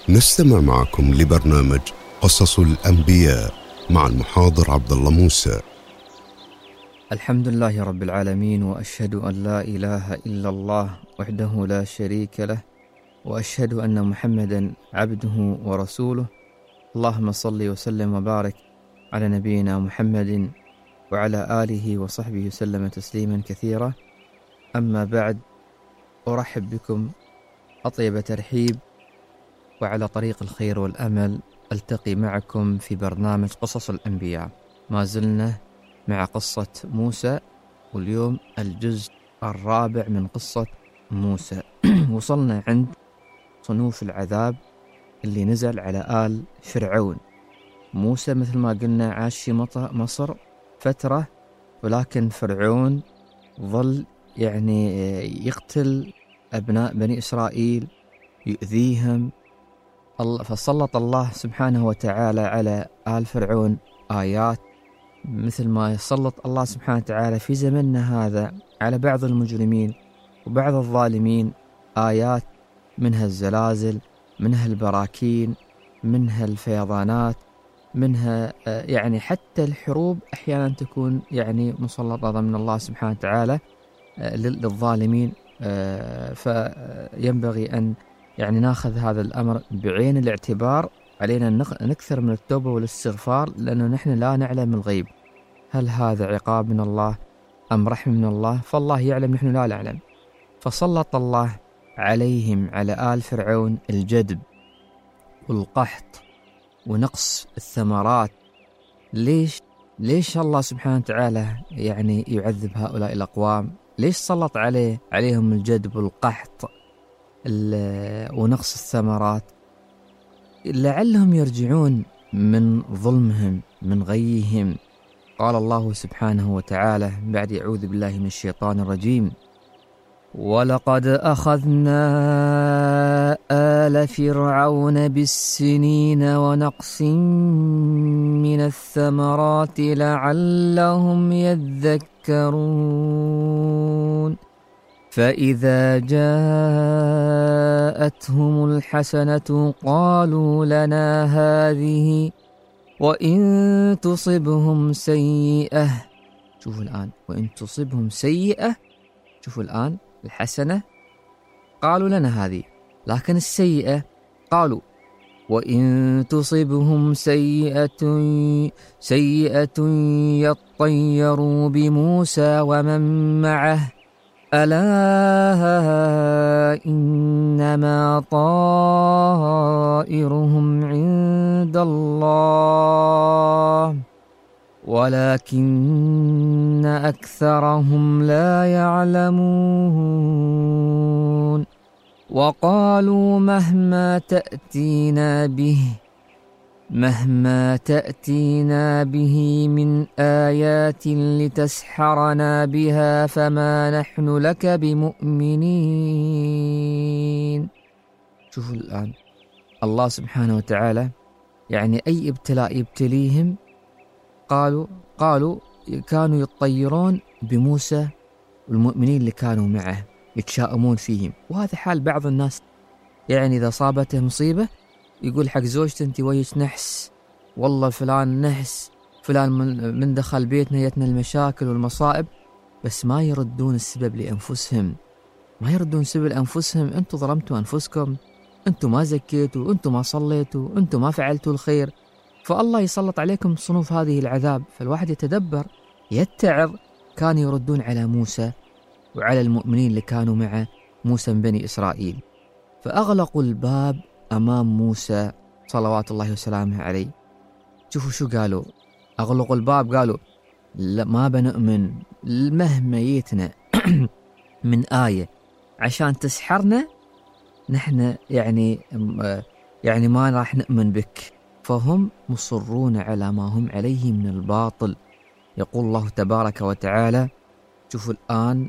نستمع معكم لبرنامج قصص الأنبياء مع المحاضر عبد الله موسى. الحمد لله رب العالمين، وأشهد أن لا إله إلا الله وحده لا شريك له، وأشهد أن محمدا عبده ورسوله. اللهم صل وسلم وبارك على نبينا محمد وعلى آله وصحبه وسلم تسليما كثيرا. أما بعد، أرحب بكم أطيب ترحيب، وعلى طريق الخير والأمل ألتقي معكم في برنامج قصص الأنبياء. ما زلنا مع قصة موسى، واليوم الجزء الرابع من قصة موسى. وصلنا عند صنوف العذاب اللي نزل على آل فرعون. موسى مثل ما قلنا عاش في مصر فترة، ولكن فرعون ظل يقتل أبناء بني إسرائيل، يؤذيهم. فسلط الله سبحانه وتعالى على آل فرعون آيات، مثل ما يسلط الله سبحانه وتعالى في زمننا هذا على بعض المجرمين وبعض الظالمين آيات، منها الزلازل، منها البراكين، منها الفيضانات، منها حتى الحروب أحيانا تكون مسلطة ضمن الله سبحانه وتعالى للظالمين. فينبغي أن ناخذ هذا الأمر بعين الاعتبار. علينا نكثر من التوبة والاستغفار، لأنه نحن لا نعلم الغيب، هل هذا عقاب من الله أم رحمة من الله؟ فالله يعلم، نحن لا نعلم. فسلط الله عليهم، على آل فرعون، الجدب والقحط ونقص الثمرات. ليش الله سبحانه وتعالى يعذب هؤلاء الأقوام؟ ليش سلط عليهم الجدب والقحط ونقص الثمرات؟ لعلهم يرجعون من ظلمهم، من غيهم. قال الله سبحانه وتعالى بعد أعوذ بالله من الشيطان الرجيم: ولقد أخذنا آل فرعون بالسنين ونقص من الثمرات لعلهم يذكرون. فإذا جاءتهم الحسنة قالوا لنا هذه، وإن تصبهم سيئة، شوفوا الآن، وإن تصبهم سيئة، شوفوا الآن الحسنة قالوا لنا هذه، لكن السيئة قالوا وإن تصبهم سيئة يطيروا بموسى ومن معه ألا إنما طائرهم عند الله ولكن أكثرهم لا يعلمون. وقالوا مهما تأتينا به من آيات لتسحرنا بها فما نحن لك بمؤمنين. شوفوا الآن الله سبحانه وتعالى أي ابتلاء يبتليهم، قالوا كانوا يطيرون بموسى والمؤمنين اللي كانوا معه، يتشاؤمون فيهم. وهذا حال بعض الناس، إذا صابته مصيبة يقول حق زوجته أنت ويش نحس، والله فلان نحس، فلان من دخل بيتنا يتنا المشاكل والمصائب، بس ما يردون السبب لأنفسهم، أنتم ظلمتوا أنفسكم، أنتم ما زكيتوا، أنتم ما صليتوا، أنتم ما فعلتوا الخير، فالله يسلط عليكم صنوف هذه العذاب. فالواحد يتدبر، يتعظ. كانوا يردون على موسى وعلى المؤمنين اللي كانوا مع موسى من بني إسرائيل، فأغلقوا الباب أمام موسى صلوات الله وسلامه عليه. شوفوا شو قالوا، أغلقوا الباب، قالوا لا، ما بنؤمن مهما يتنا من آية عشان تسحرنا، نحن ما راح نؤمن بك. فهم مصرون على ما هم عليه من الباطل. يقول الله تبارك وتعالى، شوفوا الآن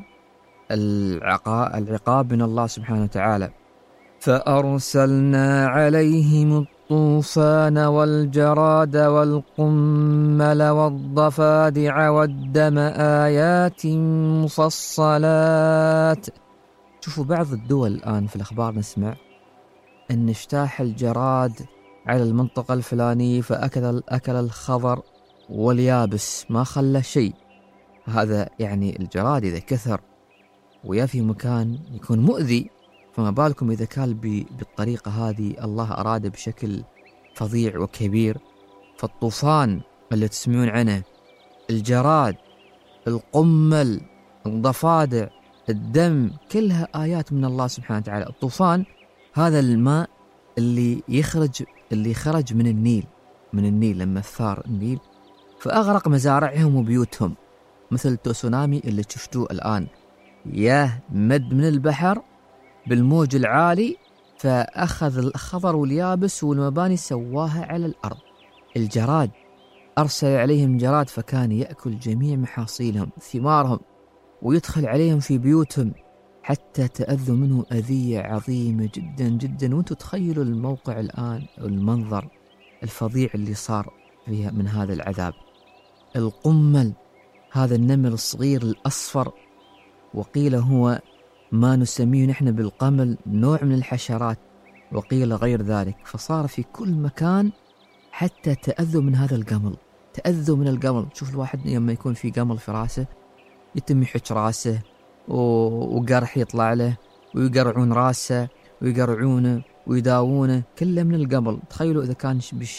العقاب من الله سبحانه وتعالى: فأرسلنا عليهم الطوفان والجراد والقمل والضفادع والدم آيات مفصلات. شوفوا بعض الدول الآن في الأخبار نسمع أن اجتاح الجراد على المنطقة الفلانية فأكل الخضر واليابس ما خلى شيء. هذا يعني الجراد إذا كثر ويا في مكان يكون مؤذي، فما بالكم إذا كان بالطريقة هذه الله أراد بشكل فظيع وكبير. فالطوفان اللي تسمعون عنه، الجراد، القمل، الضفادع، الدم، كلها آيات من الله سبحانه وتعالى. الطوفان هذا الماء اللي خرج من النيل لما ثار النيل فأغرق مزارعهم وبيوتهم، مثل التسونامي اللي شفتوه الآن، ياه مد من البحر بالموج العالي فأخذ الخضر واليابس والمباني سواها على الأرض. الجراد أرسل عليهم جراد فكان يأكل جميع محاصيلهم ثمارهم ويدخل عليهم في بيوتهم حتى تأذوا منه أذية عظيمة جدا جدا. وانتم تخيلوا الموقع الآن، المنظر الفظيع اللي صار فيها من هذا العذاب. القمل هذا النمل الصغير الأصفر، وقيل هو ما نسميه نحن بالقمل، نوع من الحشرات، وقيل غير ذلك، فصار في كل مكان حتى تأذوا من هذا القمل، تأذوا من القمل. شوف الواحد لما يكون في قمل في راسه يتم يحج راسه وقرح يطلع له ويقرعون راسه ويقرعونه ويداوونه، كله من القمل. تخيلوا إذا كان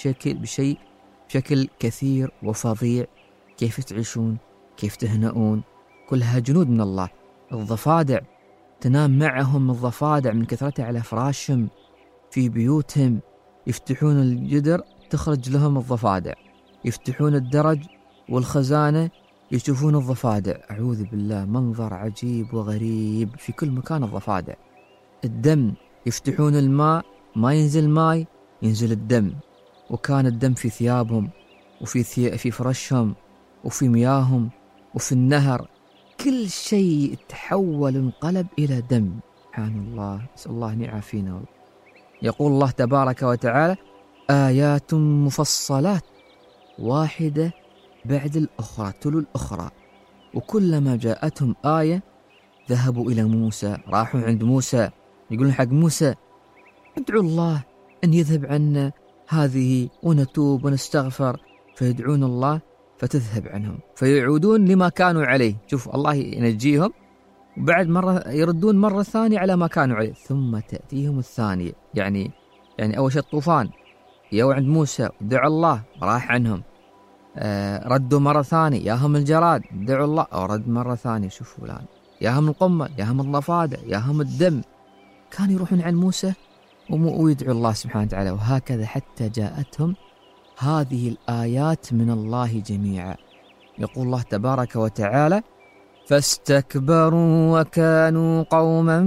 بشكل كثير وفظيع، كيف تعيشون، كيف تهنؤون؟ كلها جنود من الله. الضفادع تنام معهم الضفادع من كثرتها على فراشهم في بيوتهم، يفتحون الجدر تخرج لهم الضفادع، يفتحون الدرج والخزانة يشوفون الضفادع. أعوذ بالله، منظر عجيب وغريب، في كل مكان الضفادع. الدم، يفتحون الماء ما ينزل ماء، ينزل الدم، وكان الدم في ثيابهم وفي فرشهم وفي مياههم وفي النهر، كل شيء تحول انقلب إلى دم. سبحان الله، نسأل الله أن يعافينا. يقول الله تبارك وتعالى: آيات مفصلات واحدة بعد الأخرى تلو الأخرى، وكلما جاءتهم آية ذهبوا إلى موسى، راحوا عند موسى يقولون حق موسى: ادعوا الله أن يذهب عنا هذه ونتوب ونستغفر، فيدعون الله فتذهب عنهم فيعودون لما كانوا عليه. شوف الله ينجيهم، وبعد مرة يردون مرة ثانية على ما كانوا عليه، ثم تأتيهم الثانية. يعني أول شيء الطوفان يو عند موسى ودعوا الله راح عنهم، ردوا مرة ثانية، ياهم الجراد دعوا الله أو رد مرة ثانية. شوفوا الآن، ياهم القمل، ياهم الضفادع، ياهم الدم، كانوا يروحون عند موسى ويدعوا الله سبحانه وتعالى. وهكذا حتى جاءتهم هذه الآيات من الله جميعا. يقول الله تبارك وتعالى: فاستكبروا وكانوا قوما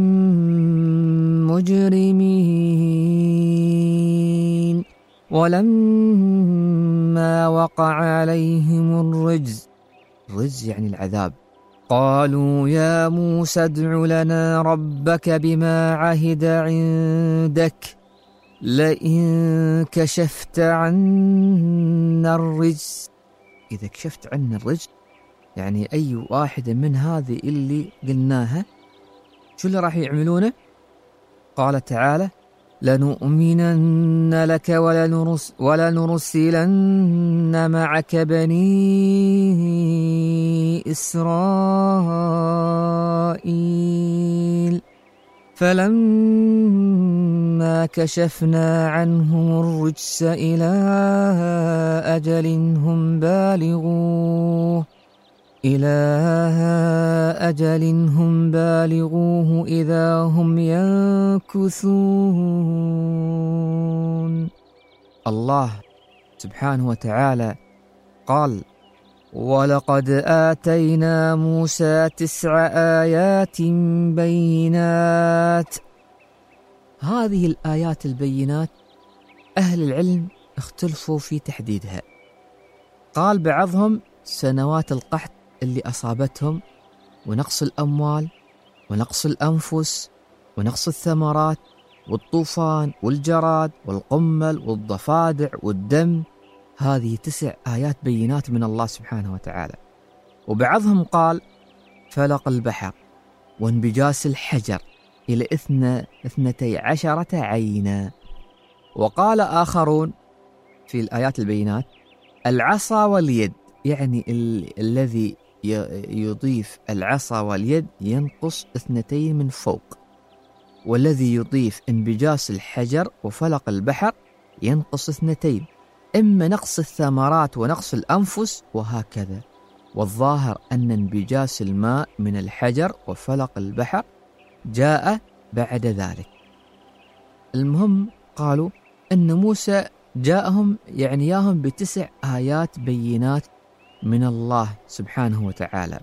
مجرمين ولما وقع عليهم الرجز يعني العذاب قالوا يا موسى ادع لنا ربك بما عهد عندك لئن كشفت عنا الرجز. إذا كشفت عنا الرجز يعني أي واحدة من هذه اللي قلناها، شو اللي راح يعملونه؟ قال تعالى: لنؤمنن لك ولنرسلن معك بني إسرائيل فلما كشفنا عنهم الرجس إلى أجل هم بالغوه إذا هم ينكثون. الله سبحانه وتعالى قال: ولقد آتينا موسى 9 آيات بينات. هذه الآيات البينات أهل العلم اختلفوا في تحديدها. قال بعضهم سنوات القحط اللي أصابتهم، ونقص الأموال ونقص الأنفس ونقص الثمرات والطوفان والجراد والقمل والضفادع والدم، هذه 9 آيات بينات من الله سبحانه وتعالى. وبعضهم قال فلق البحر وانبجاس الحجر إلى 12 عينا، وقال آخرون في الآيات البينات العصا واليد، يعني الذي يضيف العصا واليد ينقص 2 من فوق، والذي يضيف انبجاس الحجر وفلق البحر ينقص 2، إما نقص الثمرات ونقص الأنفس وهكذا. والظاهر أن انبجاس الماء من الحجر وفلق البحر جاء بعد ذلك. المهم قالوا أن موسى جاءهم يعني ياهم ب9 آيات بينات من الله سبحانه وتعالى.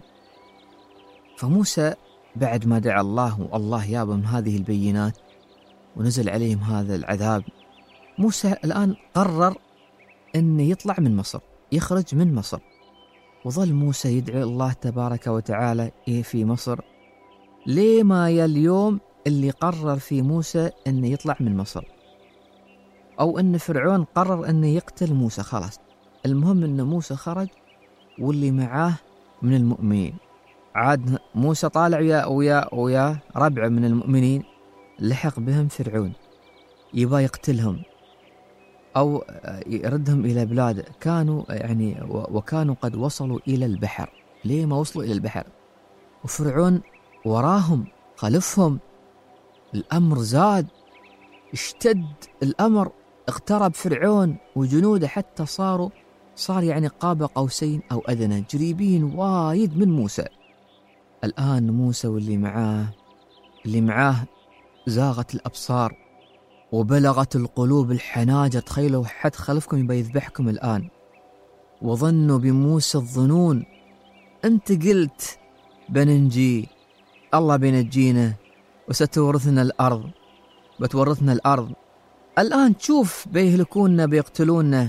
فموسى بعد ما دعا الله والله يابهم هذه البينات ونزل عليهم هذا العذاب، موسى الآن قرر أن يطلع من مصر، يخرج من مصر. وظل موسى يدعي الله تبارك وتعالى في مصر ليه ما اليوم اللي قرر في موسى أن يطلع من مصر، أو أن فرعون قرر أن يقتل موسى. خلاص المهم أن موسى خرج واللي معاه من المؤمنين. عاد موسى طالع ويا ربع من المؤمنين، لحق بهم فرعون يبغى يقتلهم أو يردهم إلى بلاد كانوا يعني وكانوا قد وصلوا إلى البحر. ليه ما وصلوا إلى البحر؟ وفرعون وراهم خلفهم. الأمر زاد، اشتد الأمر، اقترب فرعون وجنوده حتى صار يعني قاب قوسين أو أدنى، جريبين وايد من موسى. الآن موسى واللي معاه زاغت الأبصار وبلغت القلوب الحناجر. تخيلوا حد خلفكم يبي يذبحكم الآن. وظنوا بموسى الظنون، أنت قلت بننجي، الله بينجينا وستورثنا الأرض، بتورثنا الأرض، الآن تشوف بيهلكونا بيقتلونا.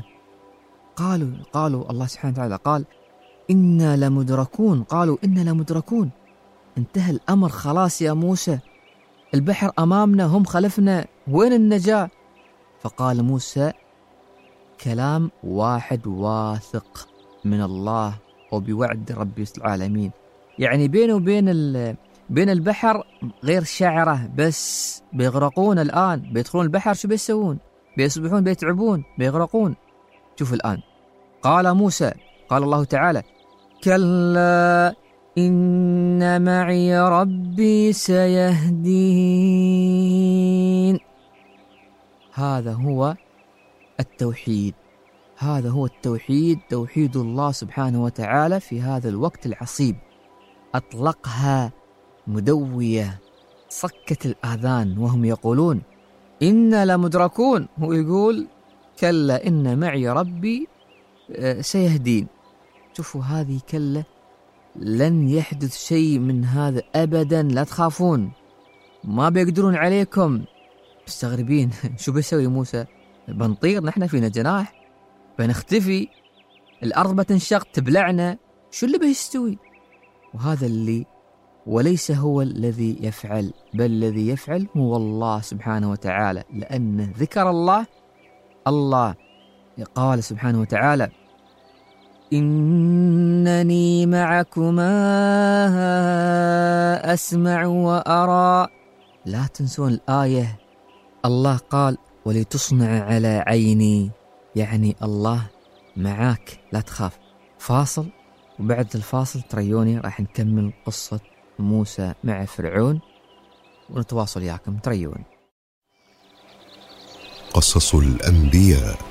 قالوا الله سبحانه وتعالى قال إنا لمدركون. قالوا إنا لمدركون، انتهى الأمر خلاص يا موسى، البحر أمامنا هم خلفنا، وين النجاة؟ فقال موسى كلام واحد واثق من الله وبوعد رب العالمين، يعني بينه وبين البحر غير شعره، بس بيغرقون الآن، بيدخلون البحر شو بيسوون؟ بيصبحون بيتعبون بيغرقون. شوف الآن قال موسى، قال الله تعالى كلا إن معي ربي سيهدين. هذا هو التوحيد، هذا هو التوحيد، توحيد الله سبحانه وتعالى في هذا الوقت العصيب. أطلقها مدوية، صكت الآذان وهم يقولون إنا لمدركون، هو يقول كلا إن معي ربي سيهدين. شوفوا هذه كلا، لن يحدث شيء من هذا أبدا، لا تخافون، ما بيقدرون عليكم. مستغربين شو بيسوي موسى؟ بنطير نحن، فينا جناح، بنختفي، الأرض بتنشق تبلعنا، شو اللي بيستوي؟ وهذا اللي وليس هو الذي يفعل، بل الذي يفعل هو الله سبحانه وتعالى، لأن ذكر الله قال سبحانه وتعالى إنني معكما أسمع وأرى. لا تنسون الآية، الله قال ولتصنع على عيني، يعني الله معاك لا تخاف. فاصل، وبعد الفاصل تريوني راح نكمل قصة موسى مع فرعون ونتواصل وياكم، تريون. قصص الأنبياء